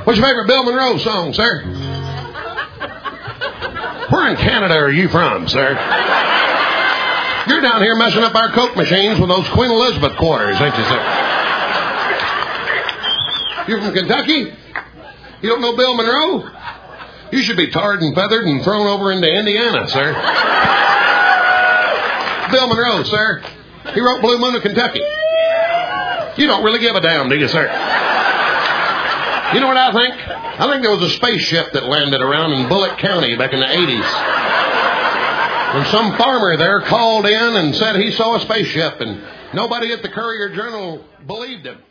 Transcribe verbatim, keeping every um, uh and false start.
What's your favorite Bill Monroe song, sir? Where in Canada are you from, sir? You're down here messing up our Coke machines with those Queen Elizabeth quarters, ain't you, sir? You're from Kentucky? You don't know Bill Monroe? You should be tarred and feathered and thrown over into Indiana, sir. Bill Monroe, sir. He wrote Blue Moon of Kentucky. You don't really give a damn, do you, sir? You know what I think? I think there was a spaceship that landed around in Bullitt County back in the eighties. And some farmer there called in and said he saw a spaceship, and nobody at the Courier Journal believed him.